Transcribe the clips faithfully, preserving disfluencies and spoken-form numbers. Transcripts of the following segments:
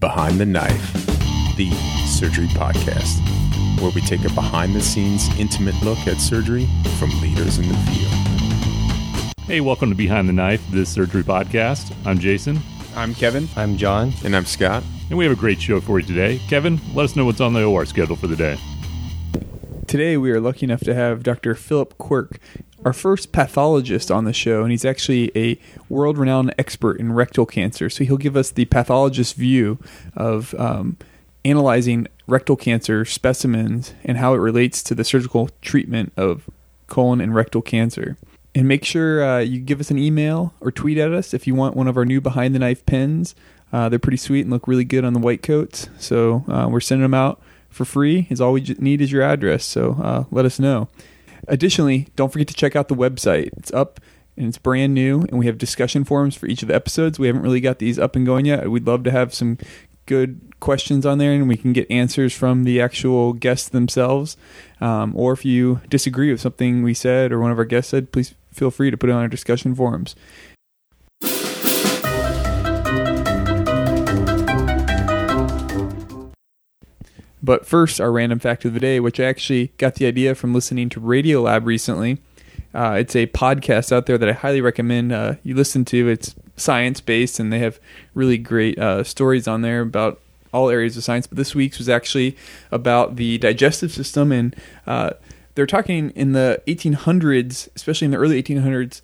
Behind the Knife, the surgery podcast, where we take a behind-the-scenes, intimate look at surgery from leaders in the field. Hey, welcome to Behind the Knife, this surgery podcast. I'm Jason. I'm Kevin. I'm John. And I'm Scott. And we have a great show for you today. Kevin, let us know what's on the O R schedule for the day. Today we are lucky enough to have Doctor Philip Quirk, our first pathologist on the show, and he's actually a world-renowned expert in rectal cancer. So he'll give us the pathologist view of um, analyzing rectal cancer specimens and how it relates to the surgical treatment of colon and rectal cancer. And make sure uh, you give us an email or tweet at us if you want one of our new Behind the Knife pins. Uh, they're pretty sweet and look really good on the white coats. So uh, we're sending them out for free. Is all we need is your address. So uh, let us know. Additionally, don't forget to check out the website. It's up and it's brand new, and we have discussion forums for each of the episodes. We haven't really got these up and going yet. We'd love to have some good questions on there, and we can get answers from the actual guests themselves. Um, or if you disagree with something we said or one of our guests said, please feel free to put it on our discussion forums. But first, our random fact of the day, which I actually got the idea from listening to Radiolab recently. Uh, it's a podcast out there that I highly recommend uh, you listen to. It's science-based, and they have really great uh, stories on there about all areas of science. But this week's was actually about the digestive system, and uh, they're talking in the eighteen hundreds, especially in the early eighteen hundreds,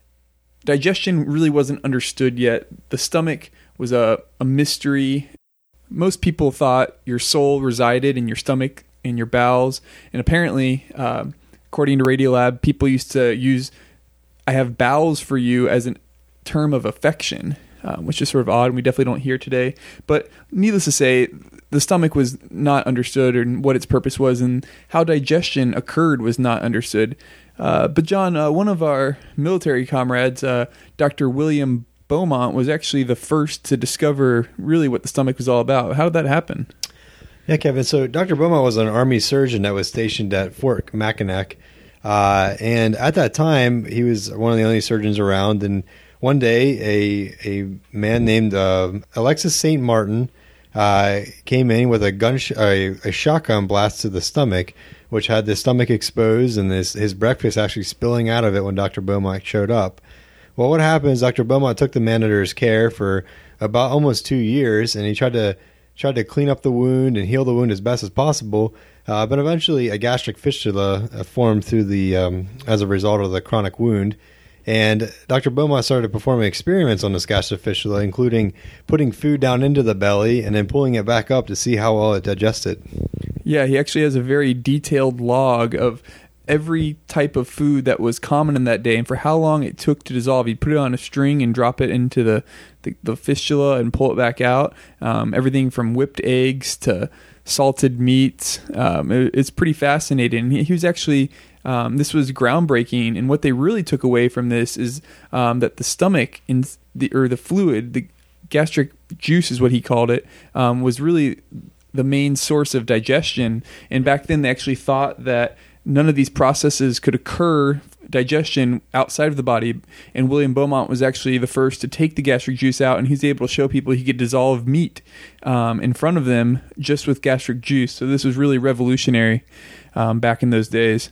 digestion really wasn't understood yet. The stomach was a, a mystery. Most people thought your soul resided in your stomach and your bowels. And apparently, uh, according to Radiolab, people used to use, I have bowels for you as a term of affection, um, which is sort of odd, and we definitely don't hear today. But needless to say, the stomach was not understood, and what its purpose was, and how digestion occurred was not understood. Uh, but John, uh, one of our military comrades, uh, Doctor William Beaumont, was actually the first to discover really what the stomach was all about. How did that happen? Yeah, Kevin. So Doctor Beaumont was an Army surgeon that was stationed at Fort Mackinac. Uh, and at that time, he was one of the only surgeons around. And one day, a a man named uh, Alexis Saint Martin uh, came in with a gun, sh- a, a shotgun blast to the stomach, which had the stomach exposed and his, his breakfast actually spilling out of it when Doctor Beaumont showed up. Well, what happened is Doctor Beaumont took the man under his care for about almost two years, and he tried to tried to clean up the wound and heal the wound as best as possible. Uh, but eventually, a gastric fistula uh, formed through the um, as a result of the chronic wound. And Doctor Beaumont started performing experiments on this gastric fistula, including putting food down into the belly and then pulling it back up to see how well it digested. Yeah, he actually has a very detailed log of every type of food that was common in that day and for how long it took to dissolve. He'd put it on a string and drop it into the, the, the fistula and pull it back out. Um, everything from whipped eggs to salted meats. Um, it, it's pretty fascinating. He, he was actually, um, this was groundbreaking. And what they really took away from this is um, that the stomach in the, or the fluid, the gastric juice is what he called it, um, was really the main source of digestion. And back then they actually thought that none of these processes could occur, digestion, outside of the body. And William Beaumont was actually the first to take the gastric juice out, and he's able to show people he could dissolve meat um, in front of them just with gastric juice. So this was really revolutionary um, back in those days.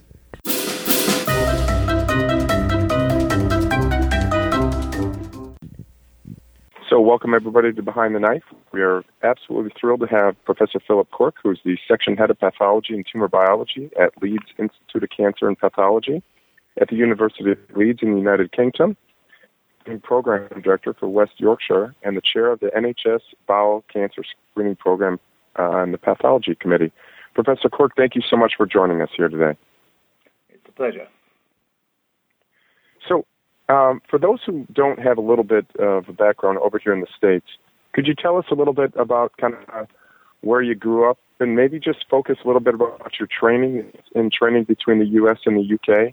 So welcome everybody to Behind the Knife. We are absolutely thrilled to have Professor Philip Quirk, who's the Section Head of Pathology and Tumor Biology at Leeds Institute of Cancer and Pathology at the University of Leeds in the United Kingdom, and Program Director for West Yorkshire, and the Chair of the N H S Bowel Cancer Screening Program uh, on the Pathology Committee. Professor Quirk, thank you so much for joining us here today. It's a pleasure. So, Um, for those who don't have a little bit of a background over here in the States, could you tell us a little bit about kind of where you grew up and maybe just focus a little bit about your training and training between the U S and the U K?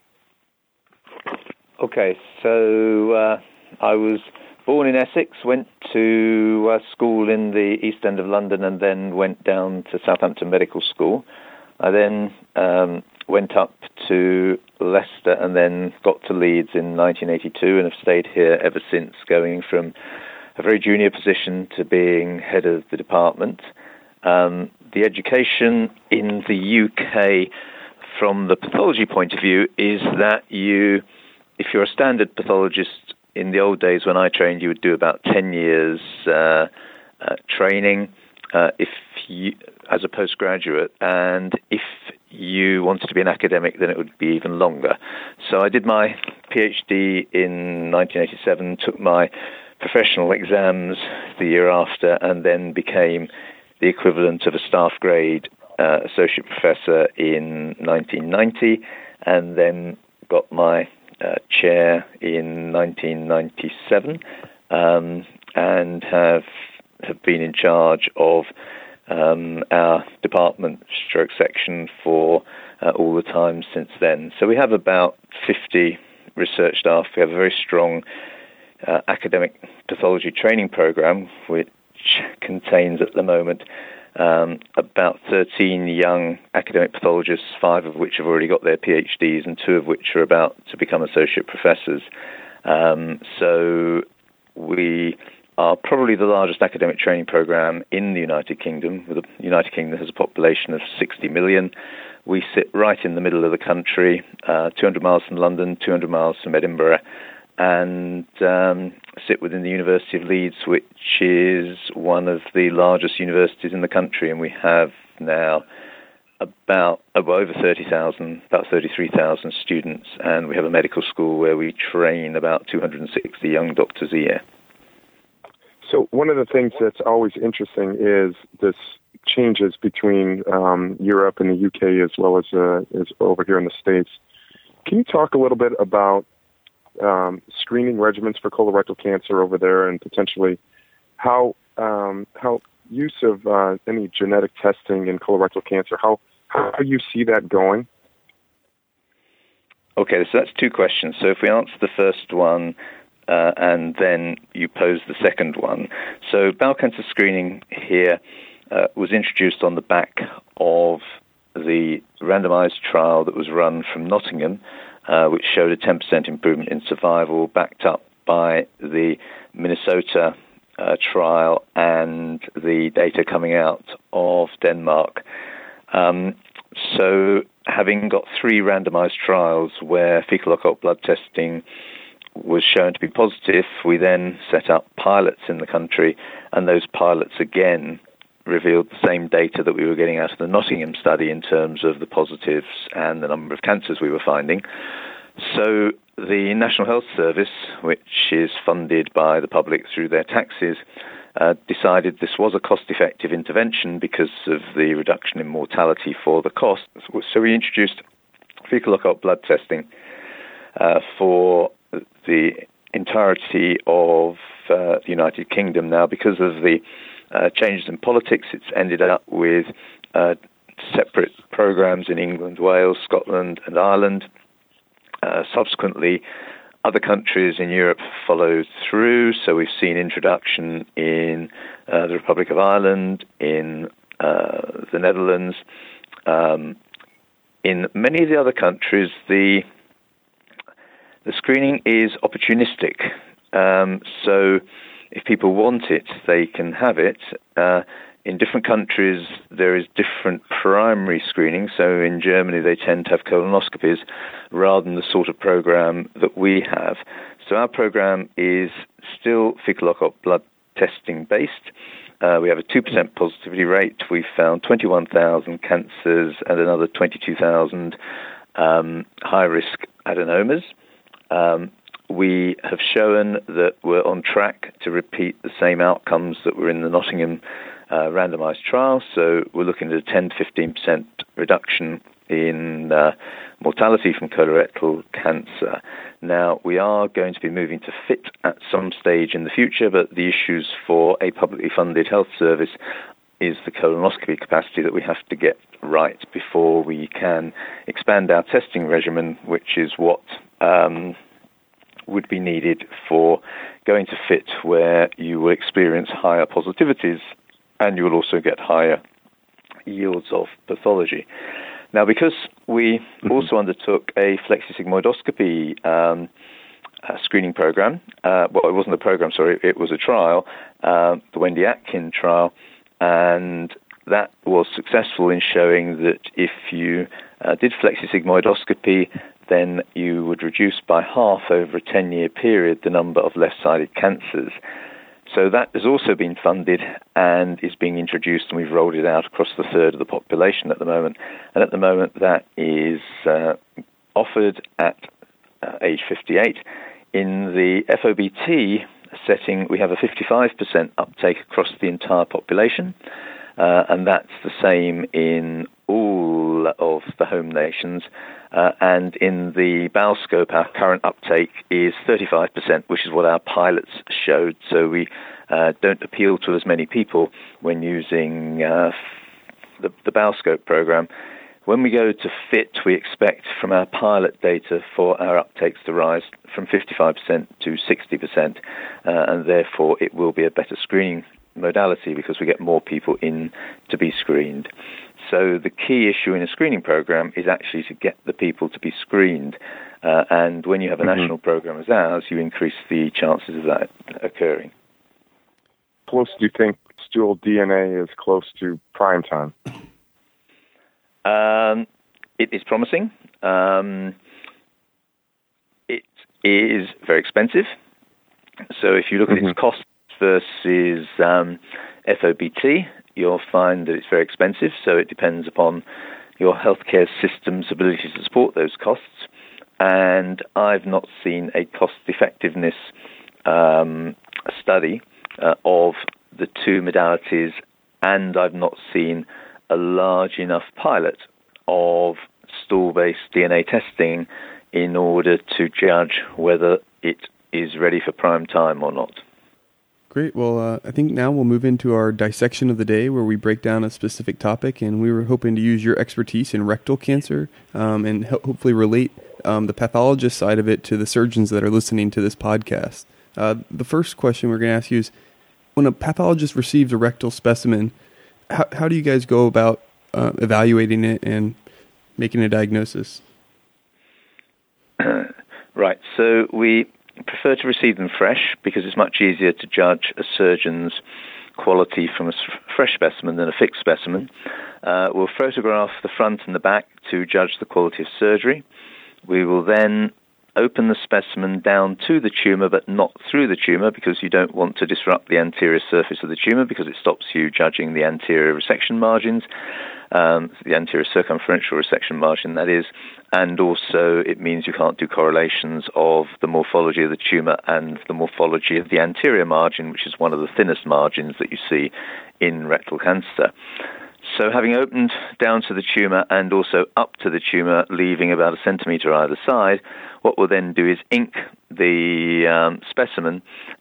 Okay, so uh, I was born in Essex, went to uh, school in the East End of London, and then went down to Southampton Medical School. I then um, went up to Leicester and then got to Leeds in nineteen eighty-two and have stayed here ever since, going from a very junior position to being head of the department. Um, the education in the U K, from the pathology point of view, is that you, if you're a standard pathologist, in the old days when I trained, you would do about ten years uh, uh, training uh, if you, as a postgraduate, and if you wanted to be an academic, then it would be even longer. So I did my PhD in nineteen eighty-seven, took my professional exams the year after, and then became the equivalent of a staff grade uh, associate professor in nineteen ninety, and then got my uh, chair in nineteen ninety-seven, um, and have have been in charge of um, our department stroke section for uh, all the time since then. So we have about fifty research staff. We have a very strong uh, academic pathology training program, which contains at the moment um, about thirteen young academic pathologists, five of which have already got their PhDs and two of which are about to become associate professors. Um, so we are probably the largest academic training program in the United Kingdom. The United Kingdom has a population of sixty million. We sit right in the middle of the country, uh, two hundred miles from London, two hundred miles from Edinburgh, and um, sit within the University of Leeds, which is one of the largest universities in the country, and we have now about oh, over thirty thousand, about thirty-three thousand students, and we have a medical school where we train about two hundred sixty young doctors a year. So one of the things that's always interesting is this changes between um, Europe and the U K as well as, uh, as over here in the States. Can you talk a little bit about um, screening regimens for colorectal cancer over there, and potentially how um, how use of uh, any genetic testing in colorectal cancer, how how you see that going? Okay, so that's two questions. So if we answer the first one, Uh, and then you pose the second one. So bowel cancer screening here uh, was introduced on the back of the randomized trial that was run from Nottingham, uh, which showed a ten percent improvement in survival, backed up by the Minnesota uh, trial and the data coming out of Denmark. Um, so having got three randomized trials where fecal occult blood testing was shown to be positive, we then set up pilots in the country, and those pilots again revealed the same data that we were getting out of the Nottingham study in terms of the positives and the number of cancers we were finding. So the National Health Service, which is funded by the public through their taxes, uh, decided this was a cost-effective intervention because of the reduction in mortality for the cost. So we introduced fecal occult blood testing uh, for the entirety of uh, the United Kingdom. Now, because of the uh, changes in politics, it's ended up with uh, separate programs in England, Wales, Scotland, and Ireland. Uh, subsequently, other countries in Europe followed through, so we've seen introduction in uh, the Republic of Ireland, in uh, the Netherlands. Um, in many of the other countries, the The screening is opportunistic, um, so if people want it, they can have it. Uh, in different countries, there is different primary screening. So in Germany, they tend to have colonoscopies rather than the sort of program that we have. So our program is still fecal occult blood testing based. Uh, we have a two percent positivity rate. We've found twenty-one thousand cancers and another twenty-two thousand um, high-risk adenomas. Um, we have shown that we're on track to repeat the same outcomes that were in the Nottingham uh, randomized trial. So we're looking at a ten to fifteen percent reduction in uh, mortality from colorectal cancer. Now, we are going to be moving to FIT at some stage in the future, but the issues for a publicly funded health service is the colonoscopy capacity that we have to get right before we can expand our testing regimen, which is what um, would be needed for going to FIT, where you will experience higher positivities and you will also get higher yields of pathology. Now, because we also undertook a flexisigmoidoscopy um, uh, screening program. Uh, well, it wasn't a program, sorry, it was a trial, uh, the Wendy Atkin trial, and that was successful in showing that if you uh, did flexisigmoidoscopy, then you would reduce by half over a ten-year period the number of left-sided cancers. So that has also been funded and is being introduced, and we've rolled it out across the third of the population at the moment. And at the moment, that is uh, offered at uh, age fifty-eight. In the F O B T setting, we have a fifty-five percent uptake across the entire population, uh, and that's the same in all of the home nations. Uh, and in the bowel scope, our current uptake is thirty-five percent, which is what our pilots showed. So we uh, don't appeal to as many people when using uh, the, the bowel scope program. When we go to FIT, we expect from our pilot data for our uptakes to rise from fifty-five percent to sixty percent, uh, and therefore it will be a better screening modality because we get more people in to be screened. So the key issue in a screening program is actually to get the people to be screened. Uh, and when you have a mm-hmm. national program as ours, you increase the chances of that occurring. Close, do you think stool D N A is close to prime time? Um, it is promising. Um, it is very expensive. So if you look mm-hmm. at its costs versus um, F O B T, you'll find that it's very expensive, so it depends upon your healthcare system's ability to support those costs. And I've not seen a cost-effectiveness um, study uh, of the two modalities, and I've not seen a large enough pilot of stool-based D N A testing in order to judge whether it is ready for prime time or not. Great. Well, uh, I think now we'll move into our dissection of the day where we break down a specific topic, and we were hoping to use your expertise in rectal cancer um, and ho- hopefully relate um, the pathologist side of it to the surgeons that are listening to this podcast. Uh, the first question we're going to ask you is, when a pathologist receives a rectal specimen, how, how do you guys go about uh, evaluating it and making a diagnosis? Right. So we prefer to receive them fresh because it's much easier to judge a surgeon's quality from a fresh specimen than a fixed specimen. Uh, we'll photograph the front and the back to judge the quality of surgery. We will then open the specimen down to the tumour but not through the tumour because you don't want to disrupt the anterior surface of the tumour because it stops you judging the anterior resection margins, um, the anterior circumferential resection margin, that is, and also it means you can't do correlations of the morphology of the tumour and the morphology of the anterior margin, which is one of the thinnest margins that you see in rectal cancer. So having opened down to the tumour and also up to the tumour, leaving about a centimetre either side, what we'll then do is ink the um, specimen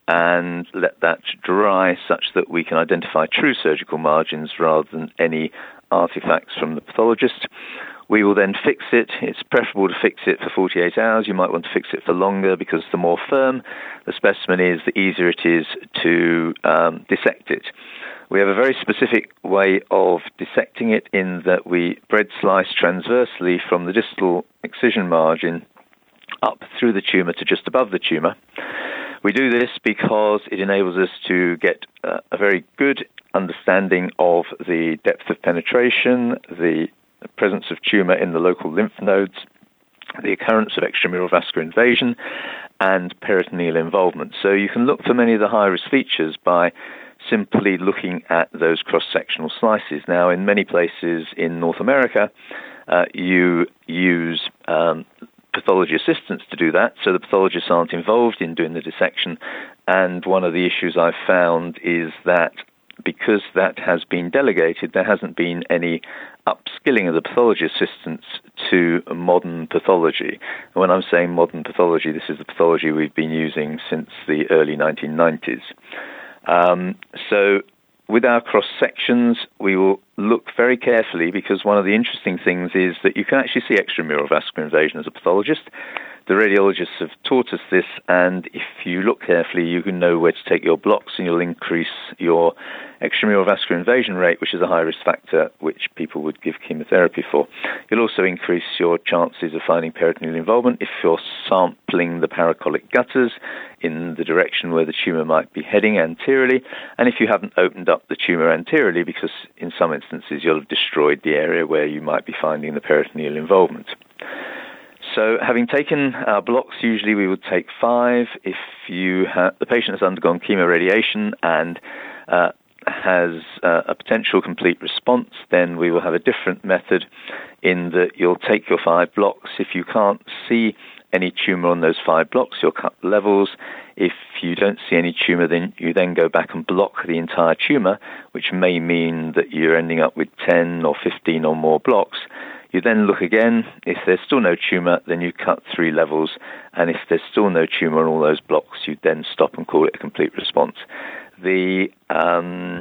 and let that dry such that we can identify true surgical margins rather than any artifacts from the pathologist. We will then fix it. It's preferable to fix it for forty-eight hours. You might want to fix it for longer because the more firm the specimen is, the easier it is to um, dissect it. We have a very specific way of dissecting it in that we bread slice transversely from the distal excision margin up through the tumour to just above the tumour. We do this because it enables us to get uh, a very good understanding of the depth of penetration, the presence of tumour in the local lymph nodes, the occurrence of extramural vascular invasion, and peritoneal involvement. So you can look for many of the high-risk features by simply looking at those cross-sectional slices. Now, in many places in North America, uh, you use um, pathology assistants to do that, so the pathologists aren't involved in doing the dissection. And one of the issues I've found is that because that has been delegated, there hasn't been any upskilling of the pathology assistants to modern pathology. And when I'm saying modern pathology, this is the pathology we've been using since the early nineteen nineties. Um, so with our cross-sections, we will look very carefully because one of the interesting things is that you can actually see extramural vascular invasion as a pathologist. The radiologists have taught us this, and if you look carefully, you can know where to take your blocks, and you'll increase your extramural vascular invasion rate, which is a high-risk factor which people would give chemotherapy for. You'll also increase your chances of finding peritoneal involvement if you're sampling the paracolic gutters in the direction where the tumour might be heading anteriorly, and if you haven't opened up the tumour anteriorly, because in some instances you'll have destroyed the area where you might be finding the peritoneal involvement. So having taken our blocks, usually we would take five. If you ha- the patient has undergone chemoradiation and uh, has uh, a potential complete response, then we will have a different method in that you'll take your five blocks. If you can't see any tumour on those five blocks, you'll cut the levels. If you don't see any tumour, then you then go back and block the entire tumour, which may mean that you're ending up with ten or fifteen or more blocks. You then look again. If there's still no tumour, then you cut three levels. And if there's still no tumour on all those blocks, you then stop and call it a complete response. The um,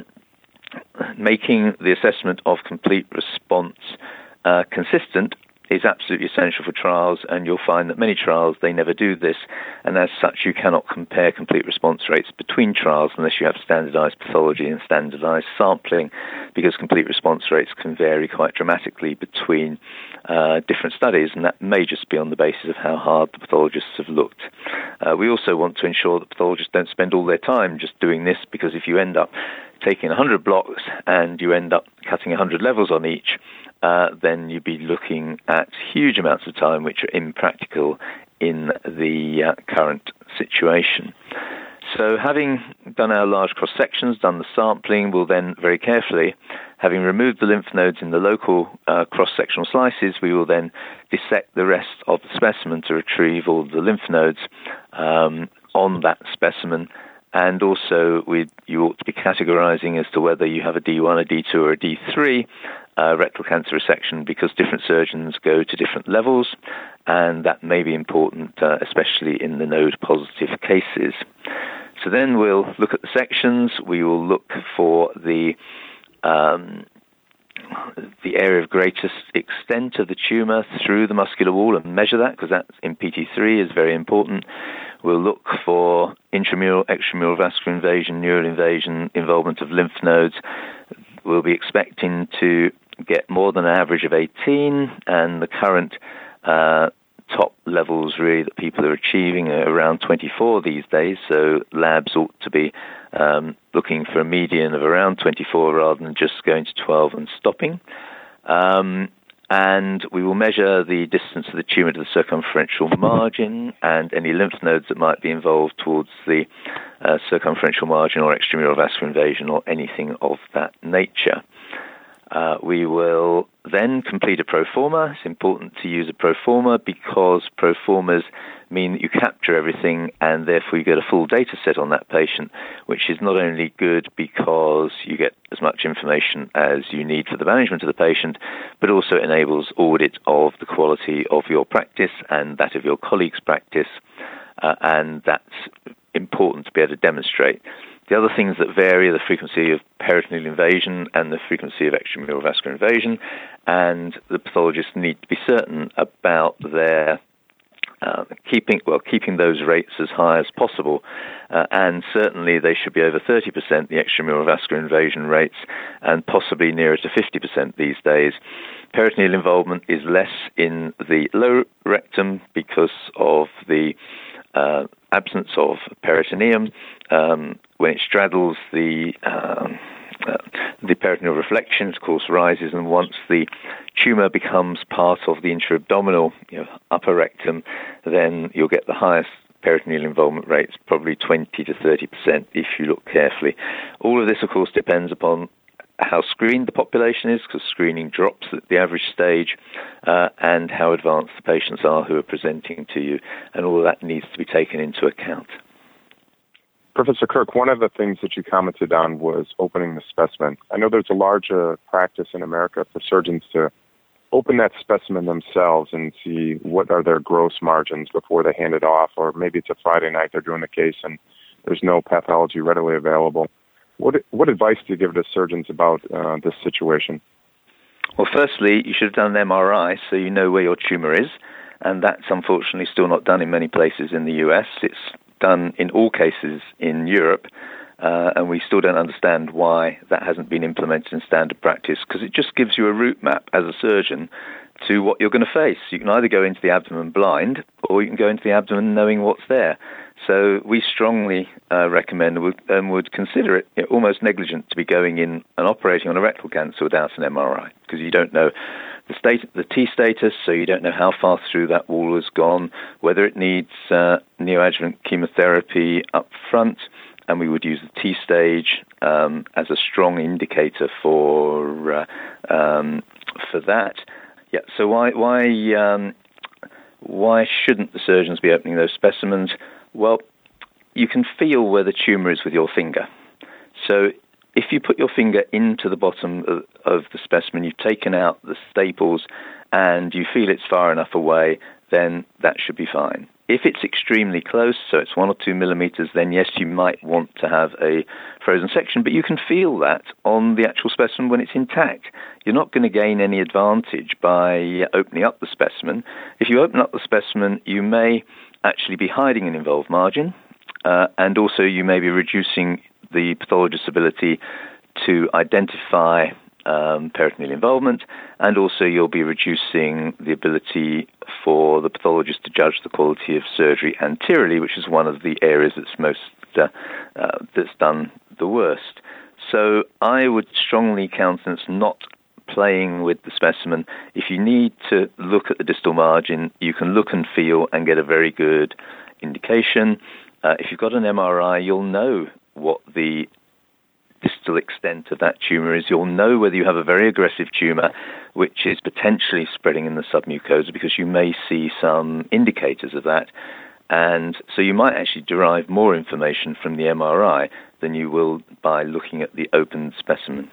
making the assessment of complete response uh, consistent is absolutely essential for trials, and you'll find that many trials, they never do this, and as such you cannot compare complete response rates between trials unless you have standardized pathology and standardized sampling, because complete response rates can vary quite dramatically between uh, different studies, and that may just be on the basis of how hard the pathologists have looked. Uh, we also want to ensure that pathologists don't spend all their time just doing this, because if you end up taking one hundred blocks and you end up cutting one hundred levels on each, uh, then you'd be looking at huge amounts of time which are impractical in the uh, current situation. So having done our large cross-sections, done the sampling, we'll then very carefully, having removed the lymph nodes in the local uh, cross-sectional slices, we will then dissect the rest of the specimen to retrieve all the lymph nodes um, on that specimen. And also, we, you ought to be categorizing as to whether you have a D one, a D two, or a D three uh, rectal cancer resection, because different surgeons go to different levels, and that may be important, uh, especially in the node-positive cases. So then we'll look at the sections. We will look for the um, the area of greatest extent of the tumour through the muscular wall and measure that, because that in P T three is very important. We'll look for intramural, extramural vascular invasion, neural invasion, involvement of lymph nodes. We'll be expecting to get more than an average of eighteen, and the current uh, top levels really that people are achieving are around twenty-four these days, so labs ought to be um, looking for a median of around twenty-four rather than just going to twelve and stopping. Um, and we will measure the distance of the tumour to the circumferential margin and any lymph nodes that might be involved towards the uh, circumferential margin or extramural vascular invasion or anything of that nature. Uh, we will then complete a proforma. It's important to use a proforma because proformas mean that you capture everything and therefore you get a full data set on that patient, which is not only good because you get as much information as you need for the management of the patient, but also enables audit of the quality of your practice and that of your colleagues' practice, uh, and that's important to be able to demonstrate. The other things that vary are the frequency of peritoneal invasion and the frequency of extramural vascular invasion, and the pathologists need to be certain about their uh, keeping well keeping those rates as high as possible, uh, and certainly they should be over thirty percent, the extramural vascular invasion rates, and possibly nearer to fifty percent these days. Peritoneal involvement is less in the lower rectum because of the uh, absence of peritoneum. Um, when it straddles the um, uh, the peritoneal reflection, of course, rises, and once the tumour becomes part of the intra-abdominal, you know, upper rectum, then you'll get the highest peritoneal involvement rates, probably twenty to thirty percent if you look carefully. All of this, of course, depends upon how screened the population is, because screening drops at the average stage, uh, and how advanced the patients are who are presenting to you, and all of that needs to be taken into account. Professor Kirk, one of the things that you commented on was opening the specimen. I know there's a large uh, practice in America for surgeons to open that specimen themselves and see what are their gross margins before they hand it off, or maybe it's a Friday night they're doing the case and there's no pathology readily available. What what advice do you give to surgeons about uh, this situation? Well, firstly, you should have done an M R I so you know where your tumour is, and that's unfortunately still not done in many places in the U S. It's done in all cases in Europe, uh, and we still don't understand why that hasn't been implemented in standard practice, because it just gives you a route map as a surgeon to what you're going to face. You can either go into the abdomen blind, or you can go into the abdomen knowing what's there. So we strongly uh, recommend and would, um, would consider it, you know, almost negligent to be going in and operating on a rectal cancer without an M R I, because you don't know the state, the T status, so you don't know how far through that wall has gone, whether it needs uh, neoadjuvant chemotherapy up front, and we would use the T stage um, as a strong indicator for uh, um, for that. Yeah. So why why um, why shouldn't the surgeons be opening those specimens? Well, you can feel where the tumour is with your finger. So if you put your finger into the bottom of, of the specimen, you've taken out the staples, and you feel it's far enough away, then that should be fine. If it's extremely close, so it's one or two millimeters, then yes, you might want to have a frozen section, but you can feel that on the actual specimen when it's intact. You're not going to gain any advantage by opening up the specimen. If you open up the specimen, you may actually be hiding an involved margin, uh, and also you may be reducing the pathologist's ability to identify um, peritoneal involvement, and also you'll be reducing the ability for the pathologist to judge the quality of surgery anteriorly, which is one of the areas that's most uh, uh, that's done the worst. So I would strongly countenance not playing with the specimen. If you need to look at the distal margin, you can look and feel and get a very good indication. Uh, if you've got an M R I, you'll know what the distal extent of that tumour is. You'll know whether you have a very aggressive tumour, which is potentially spreading in the submucosa, because you may see some indicators of that. And so you might actually derive more information from the M R I than you will by looking at the open specimen.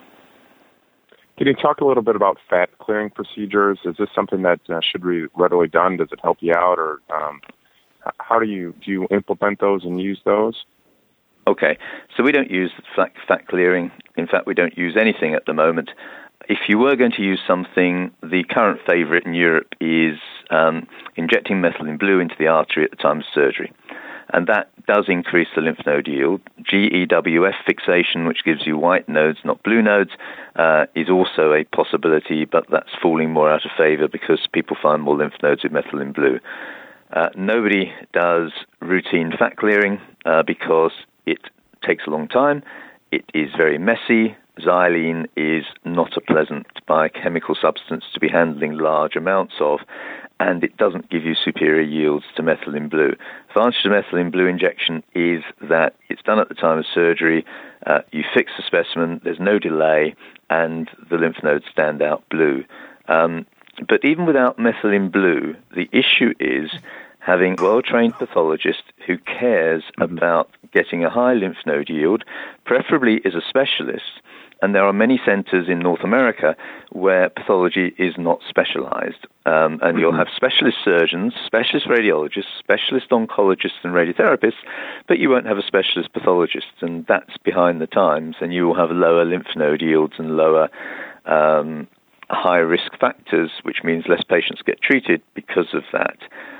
Can you talk a little bit about fat clearing procedures? Is this something that uh, should be readily done? Does it help you out, or um, how do you do you implement those and use those? Okay, so we don't use fat, fat clearing. In fact, we don't use anything at the moment. If you were going to use something, the current favourite in Europe is um, injecting methylene blue into the artery at the time of surgery. And that does increase the lymph node yield. G E W F fixation, which gives you white nodes, not blue nodes, uh, is also a possibility, but that's falling more out of favour because people find more lymph nodes with methylene blue. Uh, nobody does routine fat clearing uh, because it takes a long time. It is very messy. Xylene is not a pleasant biochemical substance to be handling large amounts of, and it doesn't give you superior yields to methylene blue. The advantage of methylene blue injection is that it's done at the time of surgery, uh, you fix the specimen, there's no delay, and the lymph nodes stand out blue. Um, but even without methylene blue, the issue is having a well-trained pathologist who cares mm-hmm. about getting a high lymph node yield, preferably is a specialist. And there are many centers in North America where pathology is not specialized. Um, and mm-hmm. you'll have specialist surgeons, specialist radiologists, specialist oncologists and radiotherapists, but you won't have a specialist pathologist. And that's behind the times. And you will have lower lymph node yields and lower um, high-risk factors, which means less patients get treated because of that.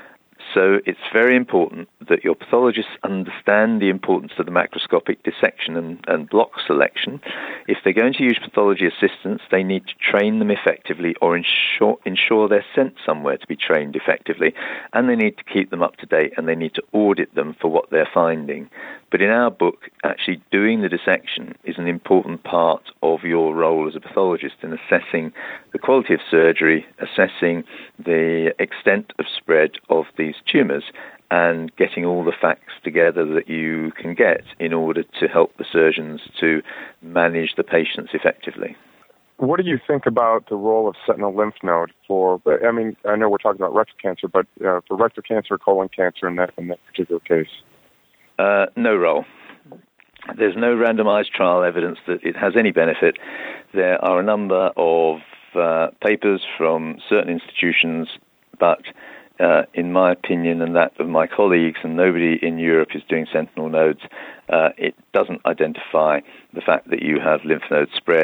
So it's very important that your pathologists understand the importance of the macroscopic dissection and, and block selection. If they're going to use pathology assistants, they need to train them effectively or ensure, ensure they're sent somewhere to be trained effectively. And they need to keep them up to date, and they need to audit them for what they're finding. But in our book, actually doing the dissection is an important part of your role as a pathologist in assessing the quality of surgery, assessing the extent of spread of these tumours, and getting all the facts together that you can get in order to help the surgeons to manage the patients effectively. What do you think about the role of sentinel lymph node for, I mean, I know we're talking about rectal cancer, but uh, for rectal cancer, colon cancer in that, in that particular case? Uh, no role. There's no randomized trial evidence that it has any benefit. There are a number of uh, papers from certain institutions, but uh, in my opinion and that of my colleagues, and nobody in Europe is doing sentinel nodes, uh, it doesn't identify the fact that you have lymph node spread.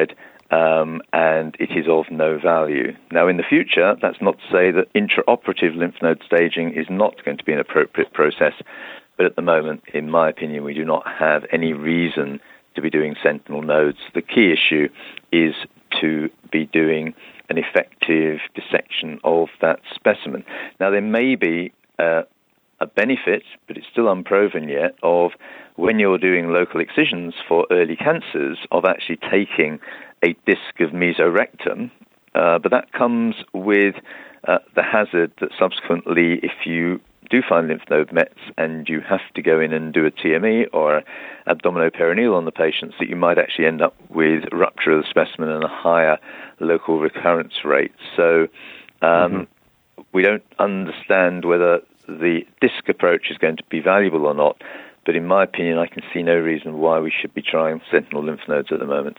um, and it is of no value. Now, in the future, that's not to say that intraoperative lymph node staging is not going to be an appropriate process, but at the moment, in my opinion, we do not have any reason to be doing sentinel nodes. The key issue is to be doing an effective dissection of that specimen. Now, there may be uh, a benefit, but it's still unproven yet, of when you're doing local excisions for early cancers, of actually taking a disc of mesorectum, uh, but that comes with uh, the hazard that subsequently, if you do find lymph node mets and you have to go in and do a T M E or abdominoperineal on the patients, that you might actually end up with rupture of the specimen and a higher local recurrence rate. So um, mm-hmm. we don't understand whether the disc approach is going to be valuable or not, but in my opinion, I can see no reason why we should be trying sentinel lymph nodes at the moment.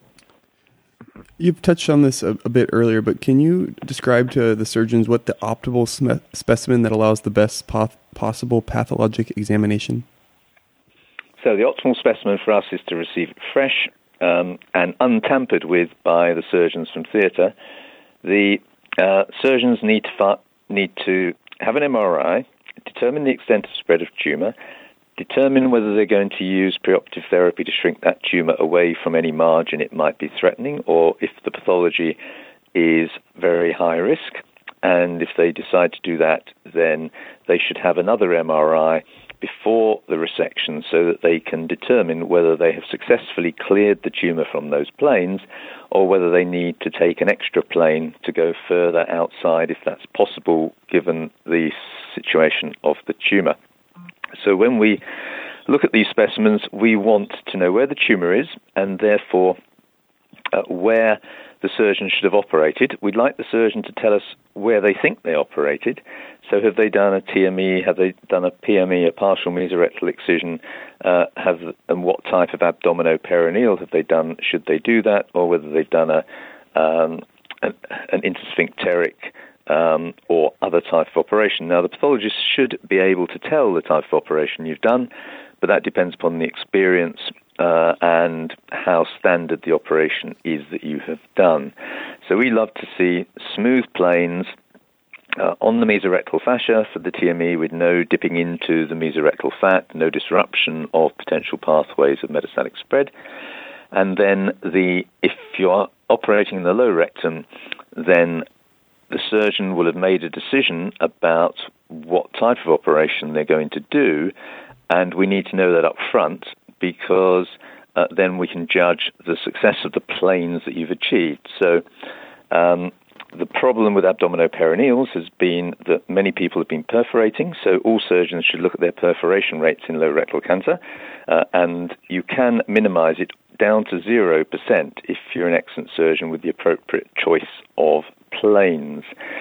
You've touched on this a, a bit earlier, but can you describe to the surgeons what the optimal sme- specimen that allows the best po- possible pathologic examination? So the optimal specimen for us is to receive it fresh um, and untampered with by the surgeons from theatre. The uh, surgeons need to fa- need to have an M R I, determine the extent of spread of tumour, determine whether they're going to use preoperative therapy to shrink that tumour away from any margin it might be threatening, or if the pathology is very high risk. And if they decide to do that, then they should have another M R I before the resection so that they can determine whether they have successfully cleared the tumour from those planes or whether they need to take an extra plane to go further outside if that's possible given the situation of the tumour. So when we look at these specimens, we want to know where the tumour is and therefore uh, where the surgeon should have operated. We'd like the surgeon to tell us where they think they operated. So have they done a T M E, have they done a P M E, a partial mesorectal excision, uh, have and what type of abdominoperineal have they done, should they do that, or whether they've done a um, an, an intersphincteric Um, or other type of operation. Now, the pathologist should be able to tell the type of operation you've done, but that depends upon the experience uh, and how standard the operation is that you have done. So we love to see smooth planes uh, on the mesorectal fascia for the T M E with no dipping into the mesorectal fat, no disruption of potential pathways of metastatic spread. And then the if you're operating in the low rectum, then the surgeon will have made a decision about what type of operation they're going to do, and we need to know that up front because uh, then we can judge the success of the planes that you've achieved. So um, the problem with abdominoperineals has been that many people have been perforating, so all surgeons should look at their perforation rates in low rectal cancer, uh, and you can minimize it down to zero percent if you're an excellent surgeon with the appropriate choice of planes.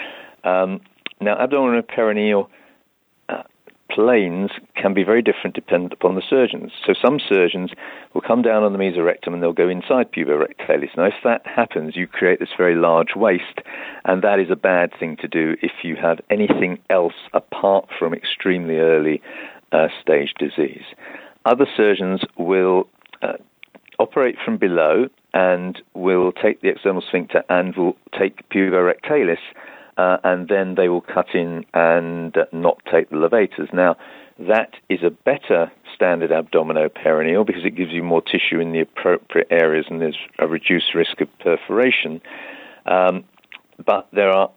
Um, now, abdominoperineal uh, planes can be very different dependent upon the surgeons. So some surgeons will come down on the mesorectum and they'll go inside puborectalis. Now, if that happens, you create this very large waist, and that is a bad thing to do if you have anything else apart from extremely early uh, stage disease. Other surgeons will uh, operate from below and will take the external sphincter and will take puborectalis, uh, and then they will cut in and uh, not take the levators. Now, that is a better standard abdominoperineal because it gives you more tissue in the appropriate areas and there's a reduced risk of perforation. Um, but there are,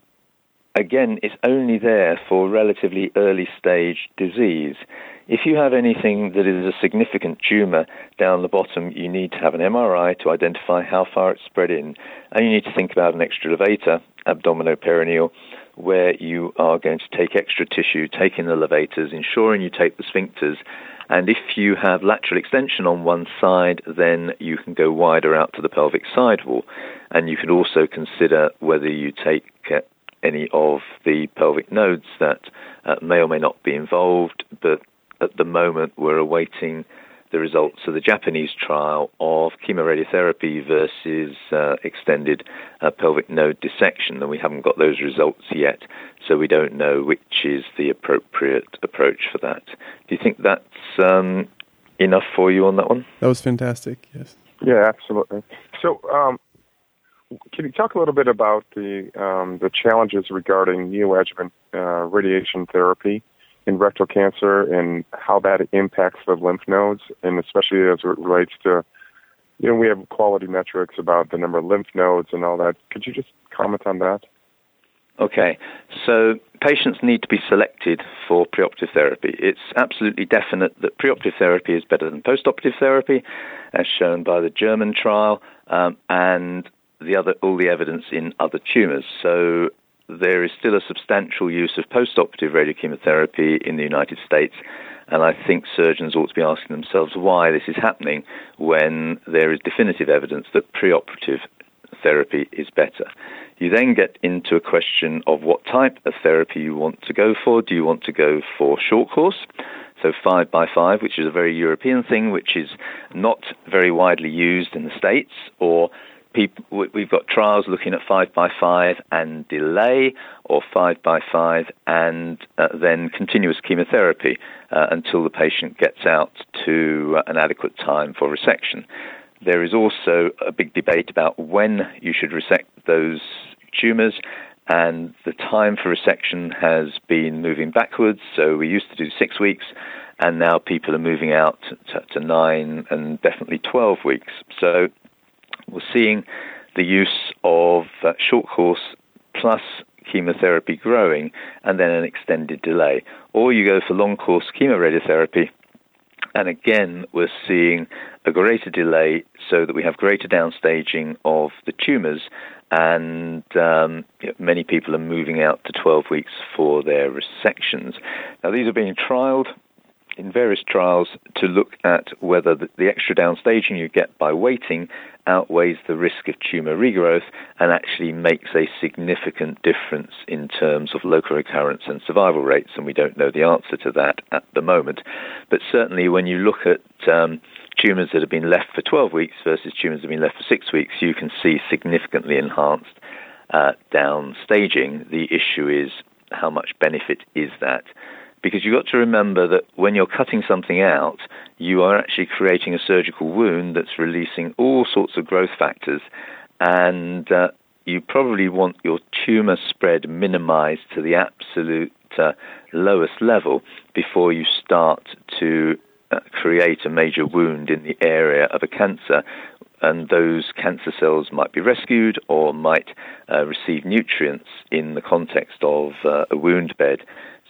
again, it's only there for relatively early stage disease. If you have anything that is a significant tumour down the bottom, you need to have an M R I to identify how far it's spread in. And you need to think about an extra levator, abdominoperineal, where you are going to take extra tissue, take in the levators, ensuring you take the sphincters. And if you have lateral extension on one side, then you can go wider out to the pelvic sidewall. And you can also consider whether you take uh, any of the pelvic nodes that uh, may or may not be involved, but at the moment, we're awaiting the results of the Japanese trial of chemoradiotherapy versus uh, extended uh, pelvic node dissection, and we haven't got those results yet, so we don't know which is the appropriate approach for that. Do you think that's um, enough for you on that one? That was fantastic, yes. Yeah, absolutely. So um, can you talk a little bit about the um, the challenges regarding neoadjuvant uh, radiation therapy in rectal cancer and how that impacts the lymph nodes, and especially as it relates to, you know, we have quality metrics about the number of lymph nodes and all that. Could you just comment on that? Okay, so patients need to be selected for preoperative therapy. It's absolutely definite that preoperative therapy is better than postoperative therapy, as shown by the German trial, um, and the other all the evidence in other tumours. So there is still a substantial use of postoperative radiochemotherapy in the United States, and I think surgeons ought to be asking themselves why this is happening when there is definitive evidence that preoperative therapy is better. You then get into a question of what type of therapy you want to go for. Do you want to go for short course, so five by five, which is a very European thing, which is not very widely used in the States, or people, we've got trials looking at five by five and delay, or five by five and uh, then continuous chemotherapy uh, until the patient gets out to uh, an adequate time for resection. There is also a big debate about when you should resect those tumours, and the time for resection has been moving backwards. So we used to do six weeks, and now people are moving out to, to nine and definitely twelve weeks. So we're seeing the use of uh, short course plus chemotherapy growing, and then an extended delay. Or you go for long course chemoradiotherapy, and again, we're seeing a greater delay so that we have greater downstaging of the tumours, and um, you know, many people are moving out to twelve weeks for their resections. Now, these are being trialled in various trials to look at whether the, the extra downstaging you get by waiting outweighs the risk of tumour regrowth and actually makes a significant difference in terms of local recurrence and survival rates, and we don't know the answer to that at the moment. But certainly when you look at um, tumours that have been left for twelve weeks versus tumours that have been left for six weeks, you can see significantly enhanced uh, downstaging. The issue is how much benefit is that? Because you've got to remember that when you're cutting something out, you are actually creating a surgical wound that's releasing all sorts of growth factors, and uh, you probably want your tumour spread minimized to the absolute uh, lowest level before you start to uh, create a major wound in the area of a cancer. And those cancer cells might be rescued or might uh, receive nutrients in the context of uh, a wound bed.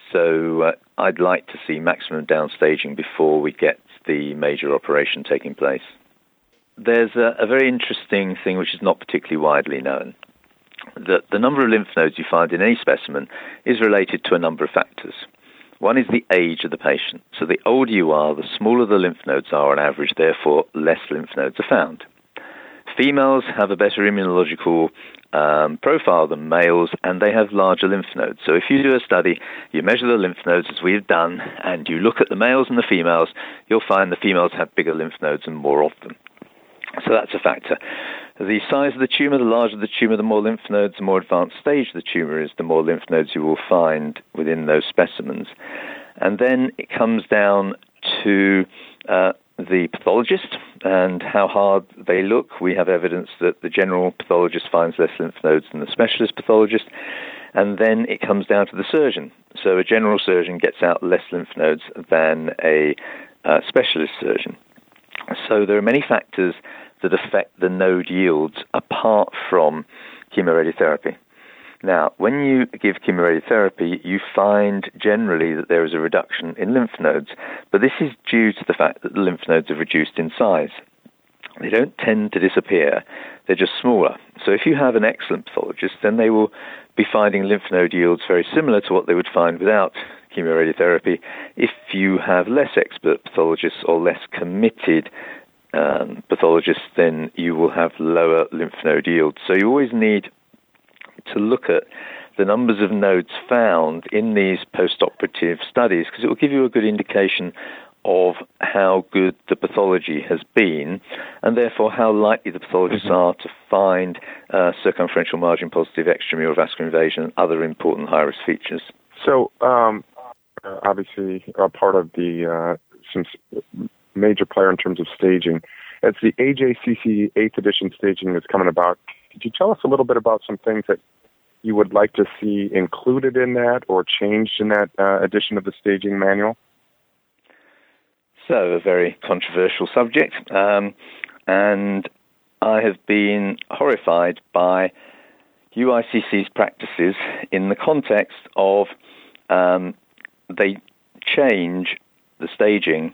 So uh, I'd like to see maximum downstaging before we get the major operation taking place. There's a, a very interesting thing which is not particularly widely known. That the number of lymph nodes you find in any specimen is related to a number of factors. One is the age of the patient. So the older you are, the smaller the lymph nodes are on average, therefore less lymph nodes are found. Females have a better immunological um, profile than males, and they have larger lymph nodes. So if you do a study, you measure the lymph nodes as we've done, and you look at the males and the females, you'll find the females have bigger lymph nodes and more of them. So that's a factor. The size of the tumour, the larger the tumour, the more lymph nodes, the more advanced stage the tumour is, the more lymph nodes you will find within those specimens. And then it comes down to uh, the pathologist and how hard they look. We have evidence that the general pathologist finds less lymph nodes than the specialist pathologist. And then it comes down to the surgeon. So a general surgeon gets out less lymph nodes than a uh, specialist surgeon. So there are many factors that affect the node yields apart from chemoradiotherapy. Now, when you give chemoradiotherapy, you find generally that there is a reduction in lymph nodes, but this is due to the fact that the lymph nodes have reduced in size. They don't tend to disappear, they're just smaller. So if you have an excellent pathologist, then they will be finding lymph node yields very similar to what they would find without chemoradiotherapy. If you have less expert pathologists or less committed um, pathologists, then you will have lower lymph node yields. So you always need to look at the numbers of nodes found in these post-operative studies, because it will give you a good indication of how good the pathology has been, and therefore how likely the pathologists mm-hmm. are to find uh, circumferential margin positive extramural vascular invasion and other important high-risk features. So, um, obviously, a part of the uh, some major player in terms of staging. As the A J C C eighth edition staging is coming about, could you tell us a little bit about some things that you would like to see included in that or changed in that uh, edition of the staging manual? So, a very controversial subject, um, and I have been horrified by U I C C's practices in the context of um, they change the staging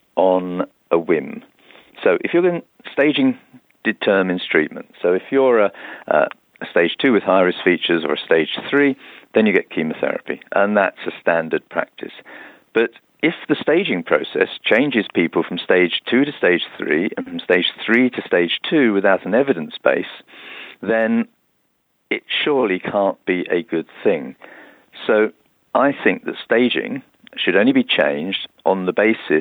on a whim. So if you're going, staging determines treatment. So if you're a, a stage two with high-risk features or a stage three, then you get chemotherapy, and that's a standard practice. But if the staging process changes people from stage two to stage three and from stage three to stage two without an evidence base, then it surely can't be a good thing. So I think that staging should only be changed on the basis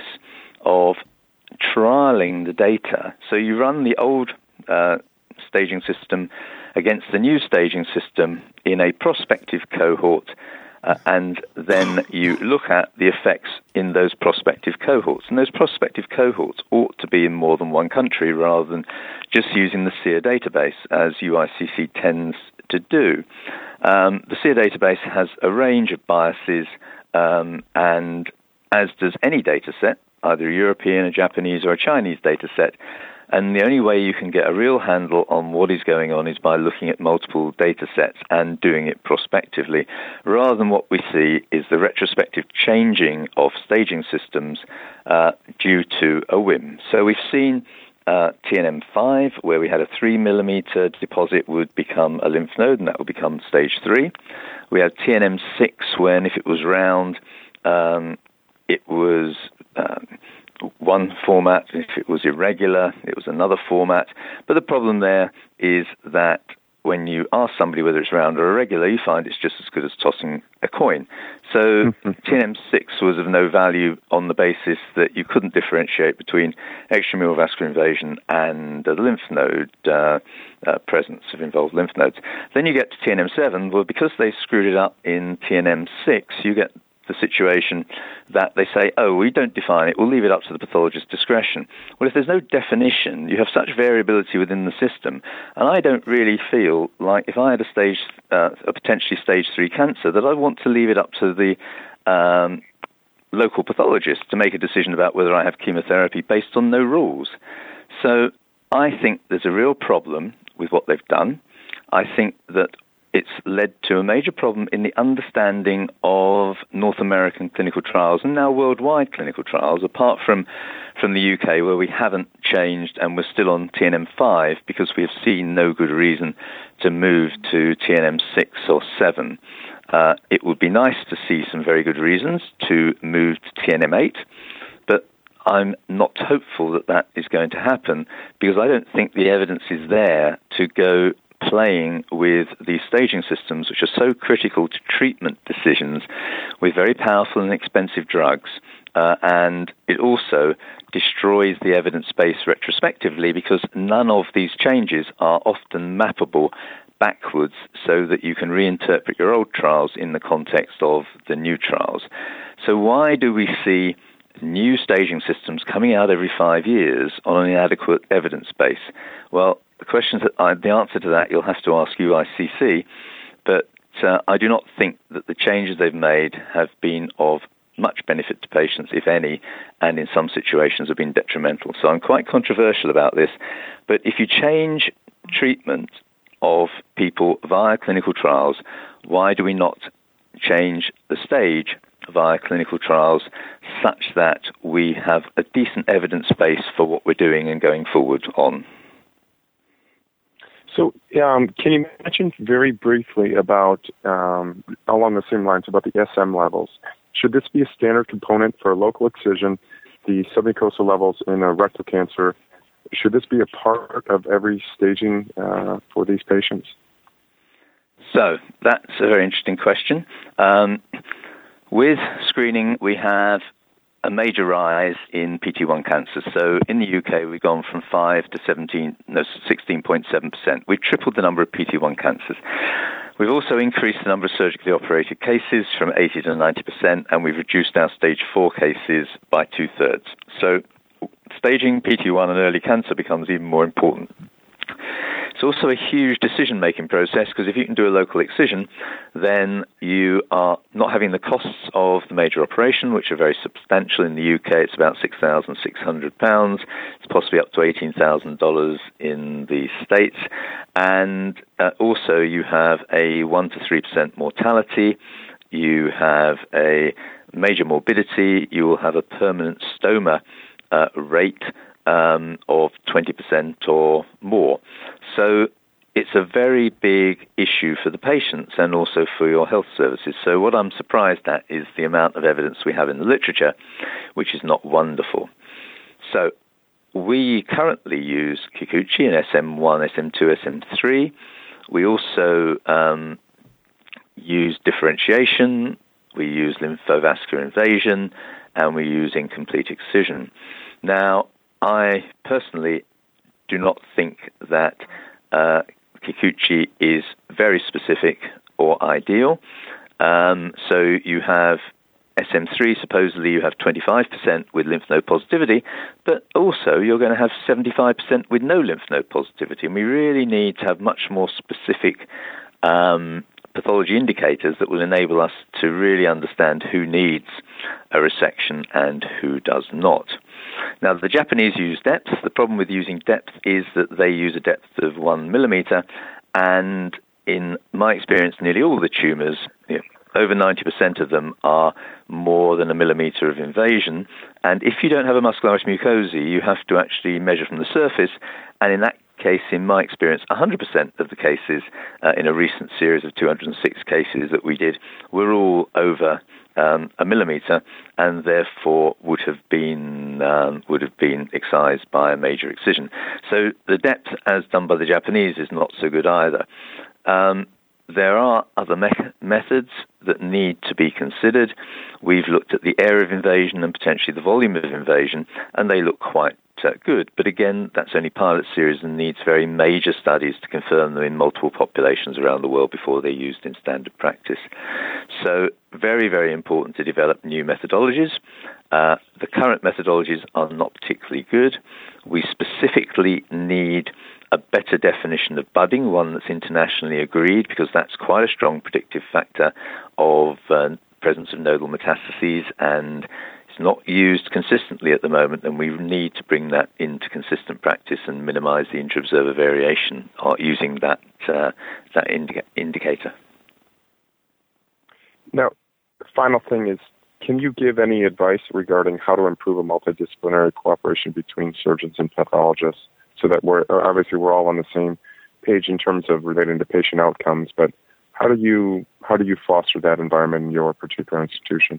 of trialing the data. So you run the old uh, staging system against the new staging system in a prospective cohort, uh, and then you look at the effects in those prospective cohorts. And those prospective cohorts ought to be in more than one country rather than just using the S E E R database, as U I C C tends to do. Um, the S E E R database has a range of biases, um, and as does any data set, either a European, a Japanese, or a Chinese data set. And the only way you can get a real handle on what is going on is by looking at multiple data sets and doing it prospectively, rather than what we see is the retrospective changing of staging systems uh, due to a whim. So we've seen uh, T N M five, where we had a three millimeter deposit would become a lymph node, and that would become stage three. We had T N M six, when if it was round, um, it was Um, one format. If it was irregular, it was another format. But the problem there is that when you ask somebody whether it's round or irregular, you find it's just as good as tossing a coin. So T N M six was of no value on the basis that you couldn't differentiate between extramural vascular invasion and uh, the lymph node uh, uh, presence of involved lymph nodes. Then you get to T N M seven. Well, because they screwed it up in T N M six, you get the situation that they say, oh, we don't define it, we'll leave it up to the pathologist's discretion. Well, if there's no definition, you have such variability within the system, and I don't really feel like if I had a stage, uh, a potentially stage three cancer, that I want to leave it up to the um, local pathologist to make a decision about whether I have chemotherapy based on no rules. So I think there's a real problem with what they've done. I think that it's led to a major problem in the understanding of North American clinical trials and now worldwide clinical trials, apart from, from the U K, where we haven't changed and we're still on T N M five because we have seen no good reason to move to T N M six or seven. Uh, it would be nice to see some very good reasons to move to T N M eight, but I'm not hopeful that that is going to happen because I don't think the evidence is there to go playing with these staging systems, which are so critical to treatment decisions with very powerful and expensive drugs. Uh, and it also destroys the evidence base retrospectively because none of these changes are often mappable backwards so that you can reinterpret your old trials in the context of the new trials. So why do we see new staging systems coming out every five years on an inadequate evidence base? Well, the questions that I, the answer to that you'll have to ask U I C C, but uh, I do not think that the changes they've made have been of much benefit to patients, if any, and in some situations have been detrimental. So I'm quite controversial about this. But if you change treatment of people via clinical trials, why do we not change the stage via clinical trials such that we have a decent evidence base for what we're doing and going forward on? So um, can you mention very briefly about, um, along the same lines, about the S M levels? Should this be a standard component for local excision, the submucosal levels in a rectal cancer? Should this be a part of every staging uh, for these patients? So that's a very interesting question. Um, with screening, we have a major rise in P T one cancers. So in the U K, we've gone from five to seventeen, no, sixteen point seven percent. We've tripled the number of P T one cancers. We've also increased the number of surgically operated cases from eighty to ninety percent, and we've reduced our stage four cases by two-thirds. So staging P T one and early cancer becomes even more important. It's also a huge decision-making process, because if you can do a local excision, then you are not having the costs of the major operation, which are very substantial. In the U K, it's about six thousand six hundred pounds. It's possibly up to eighteen thousand dollars in the States. And uh, also you have a one to three percent mortality. You have a major morbidity. You will have a permanent stoma uh, rate um, of twenty percent or more. So it's a very big issue for the patients and also for your health services. So what I'm surprised at is the amount of evidence we have in the literature, which is not wonderful. So we currently use Kikuchi in S M one, S M two, S M three. We also um, use differentiation, we use lymphovascular invasion, and we use incomplete excision. Now, I personally do not think that uh, Kikuchi is very specific or ideal. Um, so you have S M three, supposedly you have twenty-five percent with lymph node positivity, but also you're going to have seventy-five percent with no lymph node positivity. And we really need to have much more specific um, pathology indicators that will enable us to really understand who needs a resection and who does not. Now, the Japanese use depth. The problem with using depth is that they use a depth of one millimeter, and in my experience, nearly all the tumours, you know, over ninety percent of them are more than a millimeter of invasion. And if you don't have a muscularis mucosa, you have to actually measure from the surface, and in that case, in my experience, one hundred percent of the cases uh, in a recent series of two hundred six cases that we did were all over um, a millimeter, and therefore would have been um, would have been excised by a major excision. So the depth, as done by the Japanese, is not so good either. Um, there are other me- methods that need to be considered. We've looked at the area of invasion and potentially the volume of invasion, and they look quite uh, good. But again, that's only pilot series and needs very major studies to confirm them in multiple populations around the world before they're used in standard practice. So very, very important to develop new methodologies. Uh, the current methodologies are not particularly good. We specifically need a better definition of budding, one that's internationally agreed, because that's quite a strong predictive factor of uh, presence of nodal metastases, and it's not used consistently at the moment, and we need to bring that into consistent practice and minimize the intra-observer variation using that uh, that indica- indicator. Now, the final thing is, can you give any advice regarding how to improve a multidisciplinary cooperation between surgeons and pathologists, so that we're obviously we're all on the same page in terms of relating to patient outcomes, but how do you how do you foster that environment in your particular institution?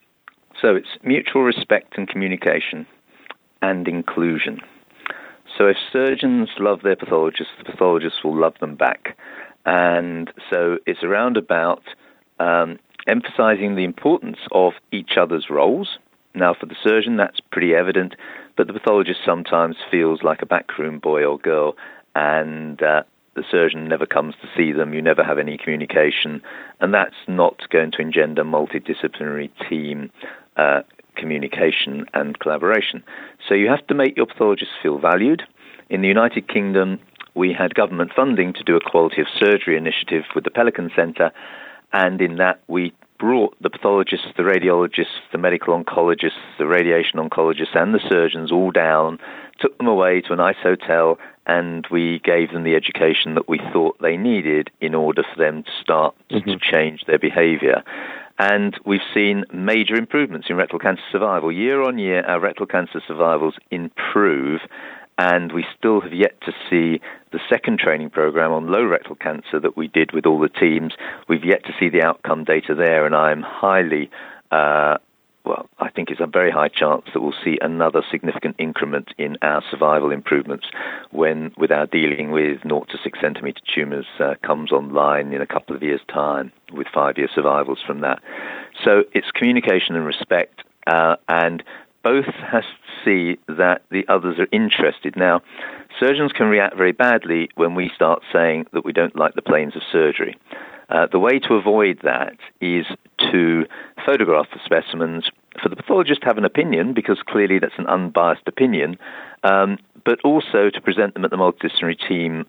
So it's mutual respect and communication and inclusion. So if surgeons love their pathologists, the pathologists will love them back. And so it's around about um, emphasizing the importance of each other's roles. Now, for the surgeon, that's pretty evident, but the pathologist sometimes feels like a backroom boy or girl, and uh, the surgeon never comes to see them. You never have any communication, and that's not going to engender multidisciplinary team uh, communication and collaboration. So you have to make your pathologists feel valued. In the United Kingdom, we had government funding to do a quality of surgery initiative with the Pelican Centre, and in that we brought the pathologists, the radiologists, the medical oncologists, the radiation oncologists, and the surgeons all down, took them away to a nice hotel, and we gave them the education that we thought they needed in order for them to start mm-hmm. to change their behavior. And we've seen major improvements in rectal cancer survival. Year on year, our rectal cancer survivals improve, and we still have yet to see the second training program on low rectal cancer that we did with all the teams. We've yet to see the outcome data there, and I'm highly, uh, well, I think it's a very high chance that we'll see another significant increment in our survival improvements when, with our dealing with zero to six centimeter tumours uh, comes online in a couple of years' time, with five-year survivals from that. So it's communication and respect, uh, and both has to see that the others are interested. Now, surgeons can react very badly when we start saying that we don't like the planes of surgery. Uh, the way to avoid that is to photograph the specimens, for the pathologist to have an opinion, because clearly that's an unbiased opinion, um, but also to present them at the multidisciplinary team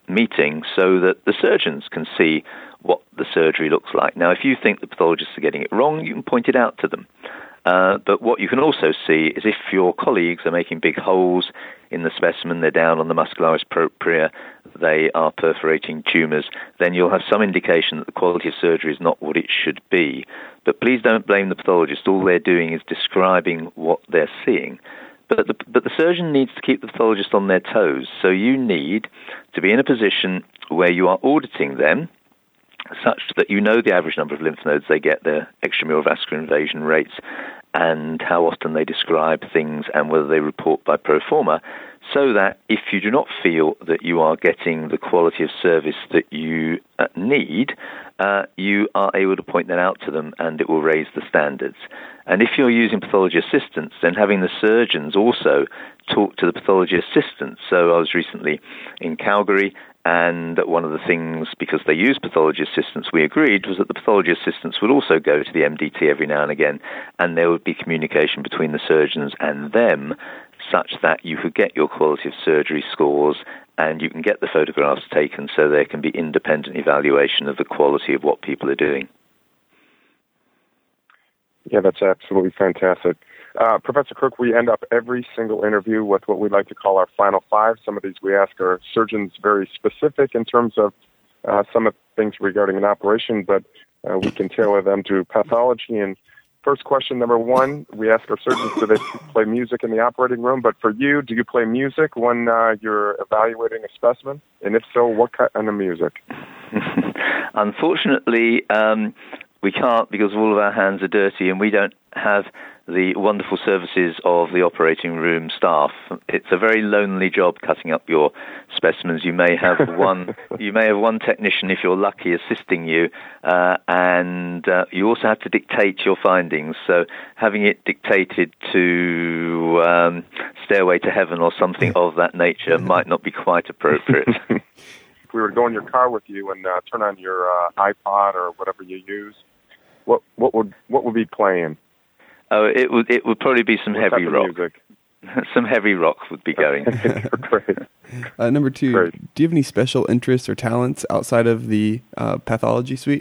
meeting so that the surgeons can see what the surgery looks like. Now, if you think the pathologists are getting it wrong, you can point it out to them. Uh, but what you can also see is if your colleagues are making big holes in the specimen, they're down on the muscularis propria, they are perforating tumours, then you'll have some indication that the quality of surgery is not what it should be. But please don't blame the pathologist. All they're doing is describing what they're seeing. But the, but the surgeon needs to keep the pathologist on their toes. So you need to be in a position where you are auditing them such that you know the average number of lymph nodes they get, their extramural vascular invasion rates, and how often they describe things and whether they report by pro forma, so that if you do not feel that you are getting the quality of service that you uh, need, uh, you are able to point that out to them and it will raise the standards. And if you're using pathology assistants, then having the surgeons also talk to the pathology assistants. So I was recently in Calgary, and one of the things, because they use pathology assistants, we agreed was that the pathology assistants would also go to the M D T every now and again, and there would be communication between the surgeons and them such that you could get your quality of surgery scores and you can get the photographs taken so there can be independent evaluation of the quality of what people are doing. Yeah, that's absolutely fantastic. Uh, Professor Kirk, we end up every single interview with what we like to call our final five. Some of these we ask our surgeons very specific in terms of uh, some of the things regarding an operation, but uh, we can tailor them to pathology. And first question, number one, we ask our surgeons, do they play music in the operating room? But for you, do you play music when uh, you're evaluating a specimen? And if so, what kind of music? Unfortunately, um, we can't, because all of our hands are dirty and we don't have the wonderful services of the operating room staff. It's a very lonely job cutting up your specimens. You may have one, you may have one technician, if you're lucky, assisting you, uh, and uh, you also have to dictate your findings. So having it dictated to um, Stairway to Heaven or something of that nature might not be quite appropriate. If we were to go in your car with you and uh, turn on your uh, iPod or whatever you use, what what would what would be playing? Oh, it would it would probably be some what heavy rock. Music? Some heavy rock would be going. Great. Uh, number two, Great. Do you have any special interests or talents outside of the uh, pathology suite?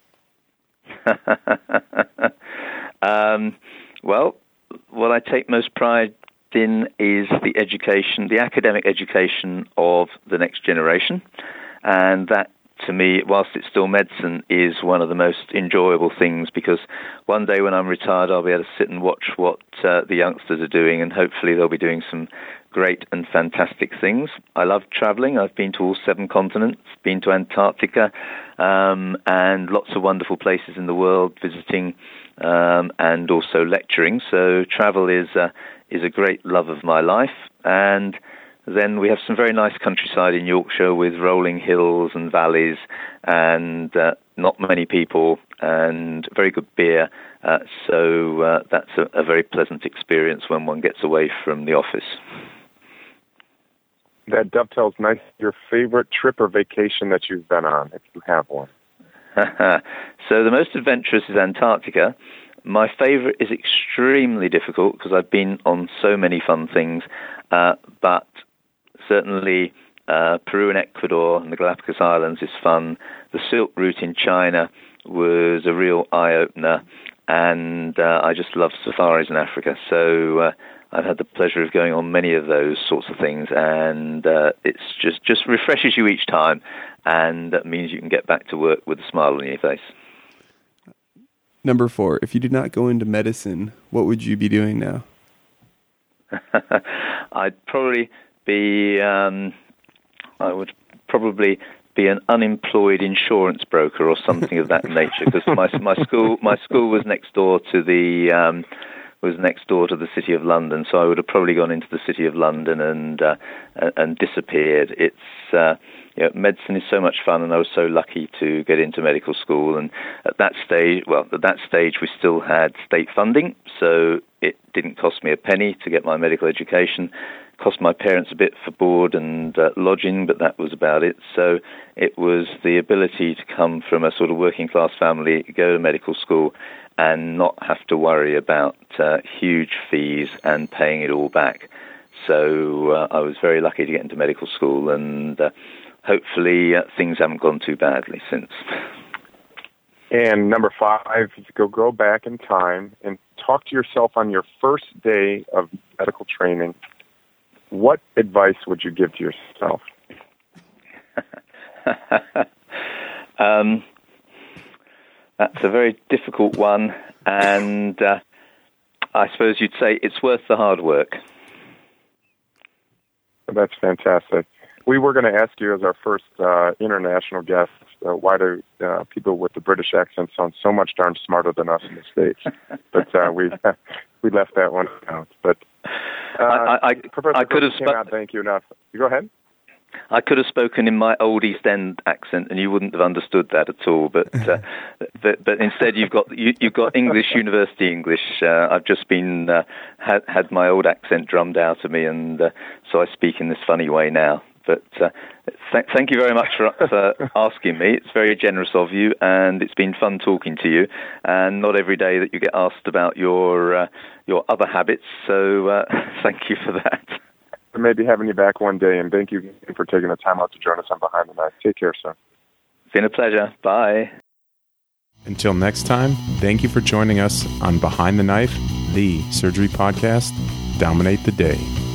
um, well, what I take most pride in is the education, the academic education of the next generation, and that, to me, whilst it's still medicine, is one of the most enjoyable things, because one day when I'm retired, I'll be able to sit and watch what uh, the youngsters are doing, and hopefully they'll be doing some great and fantastic things. I love traveling. I've been to all seven continents, been to Antarctica, um, and lots of wonderful places in the world, visiting um, and also lecturing. So travel is, uh, is a great love of my life, and then we have some very nice countryside in Yorkshire with rolling hills and valleys and uh, not many people and very good beer. Uh, so uh, that's a, a very pleasant experience when one gets away from the office. That dovetails nice. Your favorite trip or vacation that you've been on, if you have one? So the most adventurous is Antarctica. My favorite is extremely difficult because I've been on so many fun things, uh, but certainly uh, Peru and Ecuador and the Galapagos Islands is fun. The Silk Route in China was a real eye-opener, and uh, I just love safaris in Africa. So uh, I've had the pleasure of going on many of those sorts of things, and uh, it's just, just refreshes you each time, and that means you can get back to work with a smile on your face. Number four, if you did not go into medicine, what would you be doing now? I'd probably be, um, I would probably be an unemployed insurance broker or something of that nature, because my my school my school was next door to the um, was next door to the City of London, so I would have probably gone into the City of London and uh, and disappeared. It's uh, you know, medicine is so much fun, and I was so lucky to get into medical school. And at that stage, well, at that stage we still had state funding, so it didn't cost me a penny to get my medical education. Cost my parents a bit for board and uh, lodging, but that was about it. So it was the ability to come from a sort of working class family, go to medical school, and not have to worry about uh, huge fees and paying it all back. So uh, I was very lucky to get into medical school, and uh, hopefully uh, things haven't gone too badly since. And number five, go go back in time and talk to yourself on your first day of medical training. What advice would you give to yourself? um, that's a very difficult one, and uh, I suppose you'd say it's worth the hard work. That's fantastic. We were going to ask you as our first uh, international guest, uh, why do uh, people with the British accent sound so much darn smarter than us in the States? But uh, we we left that one out. But uh, I, I, Professor I could have came sp- out, thank you enough. You go ahead. I could have spoken in my old East End accent, and you wouldn't have understood that at all. But uh, but, but instead, you've got you, you've got English University English. Uh, I've just been uh, had had my old accent drummed out of me, and uh, so I speak in this funny way now. But uh, th- thank you very much for, for asking me. It's very generous of you, and it's been fun talking to you. And not every day that you get asked about your uh, your other habits. So uh, thank you for that. Maybe having you back one day, and thank you for taking the time out to join us on Behind the Knife. Take care, sir. It's been a pleasure. Bye. Until next time, thank you for joining us on Behind the Knife, the surgery podcast. Dominate the day.